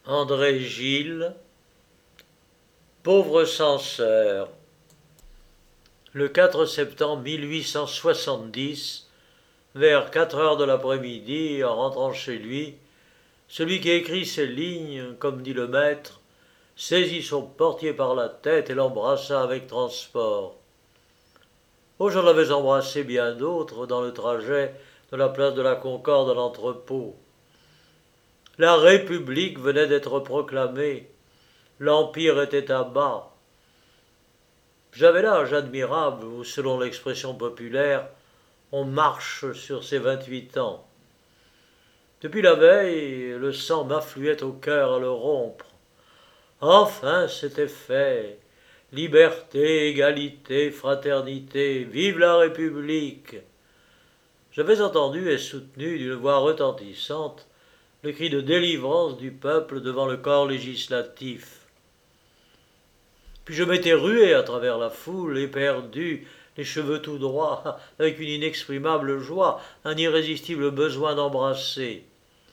André Gilles, pauvre censeur. Le 4 septembre 1870, vers 4 heures de l'après-midi, en rentrant chez lui, celui qui écrit ces lignes, comme dit le maître, saisit son portier par la tête et l'embrassa avec transport. Oh, j'en avais embrassé bien d'autres dans le trajet de la place de la Concorde à l'entrepôt. La République venait d'être proclamée. L'Empire était à bas. J'avais l'âge admirable où, selon l'expression populaire, on marche sur ses 28 ans. Depuis la veille, le sang m'affluait au cœur à le rompre. Enfin, c'était fait. Liberté, égalité, fraternité, vive la République. J'avais entendu et soutenu d'une voix retentissante le cri de délivrance du peuple devant le corps législatif. Puis je m'étais rué à travers la foule, éperdu, les cheveux tout droits, avec une inexprimable joie, un irrésistible besoin d'embrasser.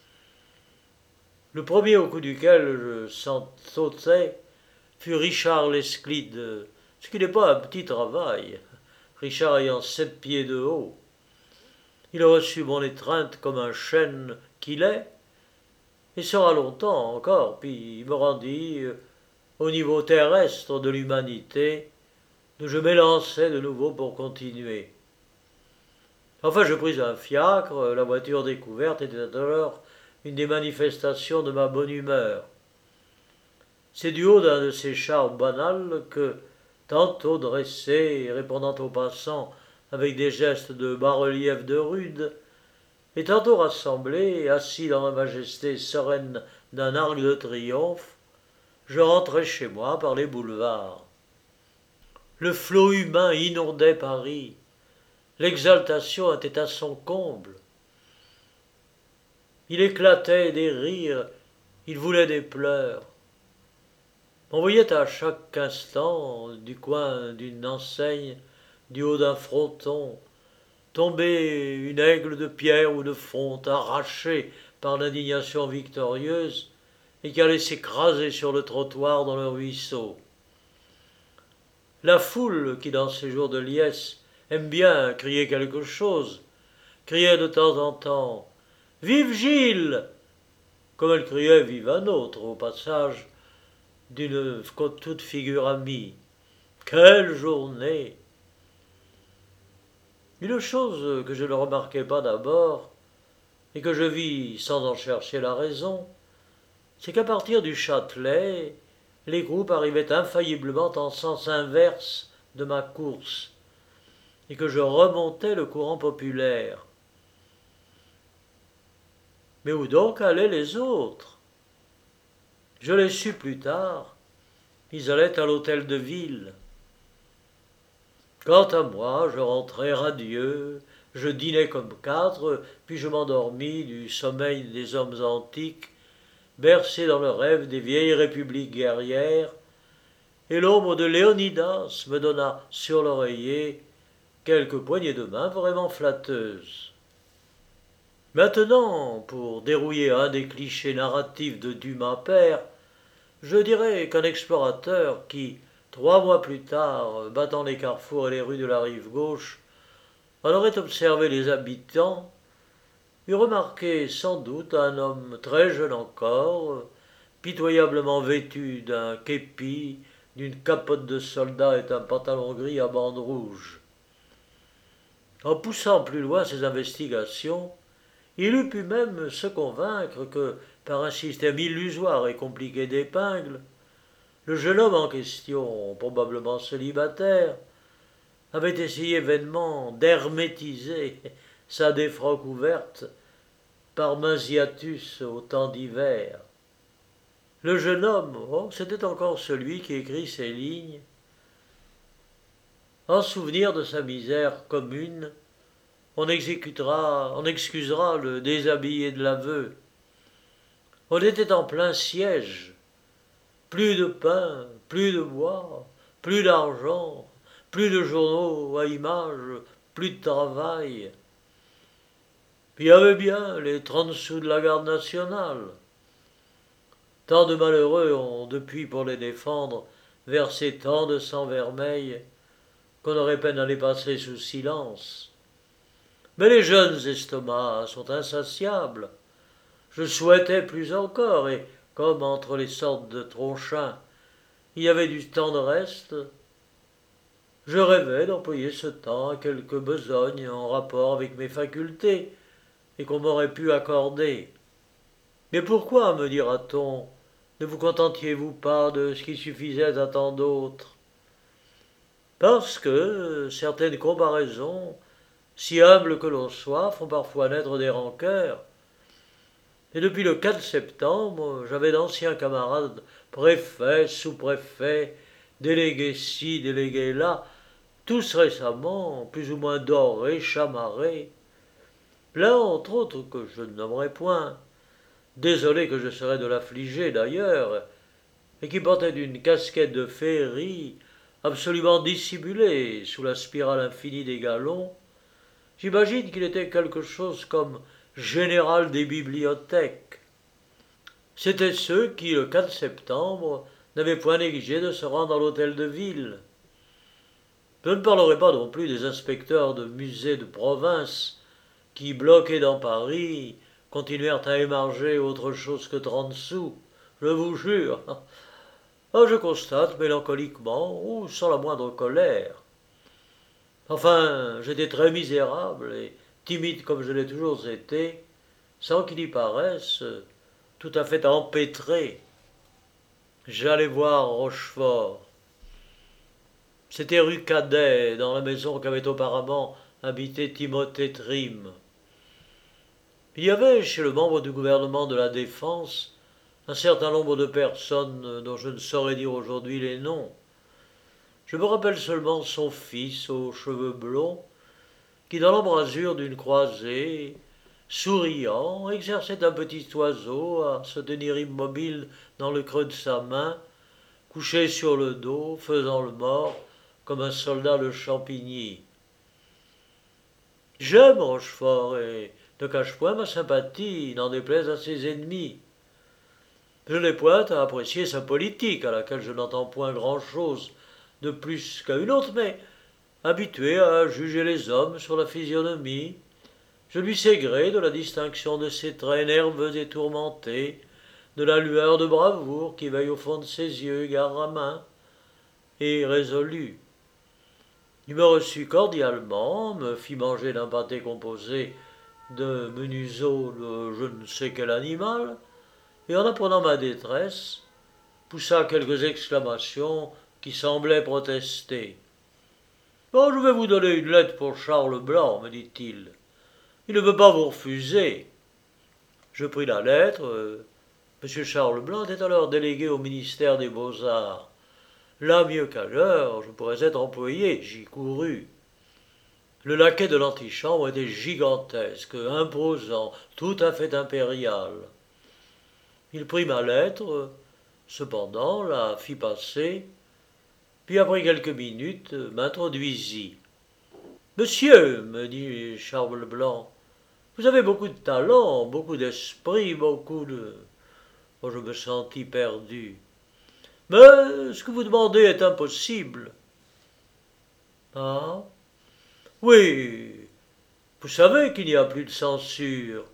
Le premier au coup duquel je sautai fut Richard l'Esclide, ce qui n'est pas un petit travail, Richard ayant 7 pieds de haut. Il reçut mon étreinte comme un chêne qu'il est, et sera longtemps encore, puis il me rendit au niveau terrestre de l'humanité, d'où je m'élançai de nouveau pour continuer. Enfin, je pris un fiacre, la voiture découverte était alors une des manifestations de ma bonne humeur. C'est du haut d'un de ces chars banals que, tantôt dressé et répondant aux passants avec des gestes de bas-relief de rude, et tantôt rassemblé, assis dans la majesté sereine d'un arc de triomphe, je rentrais chez moi par les boulevards. Le flot humain inondait Paris. L'exaltation était à son comble. Il éclatait des rires, il voulait des pleurs. On voyait à chaque instant, du coin d'une enseigne, du haut d'un fronton, tomber une aigle de pierre ou de fonte arrachée par l'indignation victorieuse et qui allait s'écraser sur le trottoir dans le ruisseau. La foule, qui dans ces jours de liesse aime bien crier quelque chose, criait de temps en temps « Vive Gilles !» comme elle criait « Vive un autre » au passage, d'une toute figure amie. Quelle journée! Une chose que je ne remarquai pas d'abord, et que je vis sans en chercher la raison, c'est qu'à partir du Châtelet, les groupes arrivaient infailliblement en sens inverse de ma course, et que je remontais le courant populaire. Mais où donc allaient les autres? Je l'ai su plus tard, ils allaient à l'hôtel de ville. Quant à moi, je rentrai radieux, je dînai comme 4, puis je m'endormis du sommeil des hommes antiques, bercé dans le rêve des vieilles républiques guerrières, et l'ombre de Léonidas me donna sur l'oreiller quelques poignées de main vraiment flatteuses. Maintenant, pour dérouiller un des clichés narratifs de Dumas père, je dirais qu'un explorateur qui, 3 mois plus tard, battant les carrefours et les rues de la rive gauche, en aurait observé les habitants, eût remarqué sans doute un homme très jeune encore, pitoyablement vêtu d'un képi, d'une capote de soldat et d'un pantalon gris à bandes rouges. En poussant plus loin ses investigations, il eût pu même se convaincre que, par un système illusoire et compliqué d'épingles, le jeune homme en question, probablement célibataire, avait essayé vainement d'hermétiser sa défroque ouverte par Manziatus au temps d'hiver. Le jeune homme, oh, c'était encore celui qui écrit ces lignes. En souvenir de sa misère commune, on excusera le déshabillé de l'aveu. On était en plein siège. Plus de pain, plus de bois, plus d'argent, plus de journaux à images, plus de travail. Puis il y avait bien les 30 sous de la garde nationale. Tant de malheureux ont, depuis pour les défendre, versé tant de sang vermeil qu'on aurait peine à les passer sous silence. Mais les jeunes estomacs sont insatiables. Je souhaitais plus encore, et comme entre les sortes de tronchins, il y avait du temps de reste, je rêvais d'employer ce temps à quelque besogne en rapport avec mes facultés, et qu'on m'aurait pu accorder. Mais pourquoi, me dira-t-on, ne vous contentiez-vous pas de ce qui suffisait à tant d'autres? Parce que certaines comparaisons, si humbles que l'on soit, font parfois naître des rancœurs. Et depuis le 4 septembre, j'avais d'anciens camarades, préfets, sous-préfets, délégués ci, délégués là, tous récemment, plus ou moins dorés, chamarrés. L'un, entre autres, que je ne nommerai point, désolé que je serais de l'affliger d'ailleurs, et qui portait une casquette de féerie absolument dissimulée sous la spirale infinie des galons, j'imagine qu'il était quelque chose comme général des bibliothèques. C'étaient ceux qui, le 4 septembre, n'avaient point négligé de se rendre à l'hôtel de ville. Je ne parlerai pas non plus des inspecteurs de musées de province qui, bloqués dans Paris, continuèrent à émarger autre chose que 30 sous, je vous jure. Ah, je constate mélancoliquement, ou sans la moindre colère. Enfin, j'étais très misérable et timide comme je l'ai toujours été, sans qu'il y paraisse, tout à fait empêtré. J'allais voir Rochefort. C'était rue Cadet, dans la maison qu'avait auparavant habité Timothée Trim. Il y avait chez le membre du gouvernement de la Défense un certain nombre de personnes dont je ne saurais dire aujourd'hui les noms. Je me rappelle seulement son fils aux cheveux blonds, qui dans l'embrasure d'une croisée, souriant, exerçait un petit oiseau à se tenir immobile dans le creux de sa main, couché sur le dos, faisant le mort, comme un soldat le Champigny. J'aime Rochefort et ne cache point ma sympathie, n'en déplaise à ses ennemis. Je n'ai point à apprécier sa politique, à laquelle je n'entends point grand-chose de plus qu'à une autre, mais habitué à juger les hommes sur la physionomie, je lui sais gré de la distinction de ses traits nerveux et tourmentés, de la lueur de bravoure qui veille au fond de ses yeux, égard à main, et résolu. Il me reçut cordialement, me fit manger d'un pâté composé de menuiseau de je ne sais quel animal, et en apprenant ma détresse, poussa quelques exclamations qui semblaient protester. Oh, je vais vous donner une lettre pour Charles Blanc, me dit-il. Il ne veut pas vous refuser. Je pris la lettre. M. Charles Blanc était alors délégué au ministère des Beaux-Arts. Là, mieux qu'ailleurs, je pourrais être employé, j'y courus. Le laquais de l'antichambre était gigantesque, imposant, tout à fait impérial. Il prit ma lettre, cependant la fit passer, puis après quelques minutes m'introduisit. Monsieur, me dit Charles Blanc, vous avez beaucoup de talent, beaucoup d'esprit, beaucoup de... Oh, je me sentis perdu. Mais ce que vous demandez est impossible. Ah? Oui, vous savez qu'il n'y a plus de censure.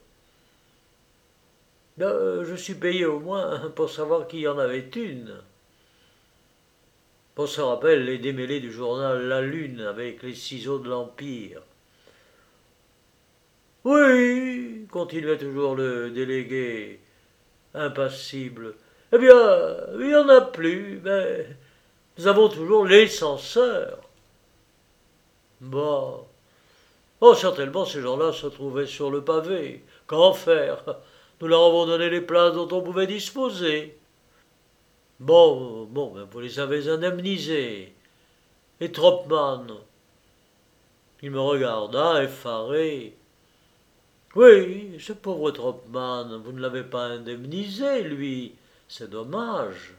Je suis payé au moins pour savoir qu'il y en avait une. On se rappelle les démêlés du journal La Lune avec les ciseaux de l'Empire. Oui, continuait toujours le délégué, impassible. Eh bien, il n'y en a plus, mais nous avons toujours les censeurs. Bon. Oh, certainement, ces gens-là se trouvaient sur le pavé. Qu'en faire? Nous leur avons donné les places dont on pouvait disposer. Bon, ben vous les avez indemnisés. Et Tropman? Il me regarda, effaré. Oui, ce pauvre Tropman, vous ne l'avez pas indemnisé, lui. C'est dommage.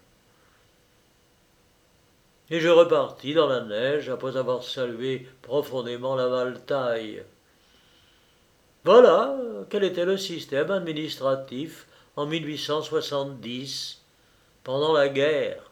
Et je repartis dans la neige après avoir salué profondément la valtaille. Voilà quel était le système administratif en 1870. pendant la guerre,